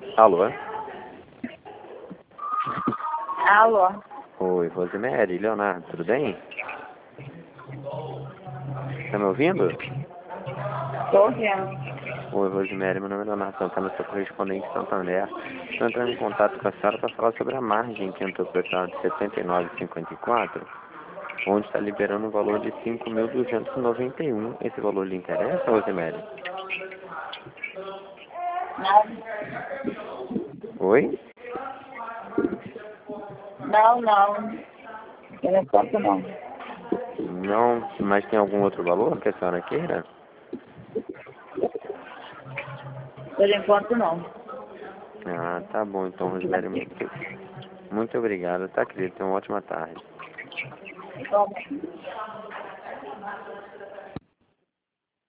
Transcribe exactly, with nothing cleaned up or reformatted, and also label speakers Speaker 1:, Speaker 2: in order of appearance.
Speaker 1: Alô?
Speaker 2: Alô?
Speaker 1: Oi, Rosemary, Leonardo, tudo bem? Tá me ouvindo?
Speaker 2: Tô ouvindo.
Speaker 1: Oi, Rosemary, meu nome é Leonardo Santana, sou correspondente de Santander. Estou entrando em contato com a senhora para falar sobre a margem que entrou para o estado de setenta e nove vírgula cinquenta e quatro, onde está liberando um valor de cinco mil duzentos e noventa e um. Esse valor lhe interessa, Rosemary?
Speaker 2: Não,
Speaker 1: Oi?
Speaker 2: não, não. Por enquanto não.
Speaker 1: Não, mas tem algum outro valor que a senhora queira?
Speaker 2: Por enquanto não.
Speaker 1: Ah, tá bom então, Rosemary. Muito, muito obrigado, tá, querido? Tenha uma ótima tarde.
Speaker 2: Como?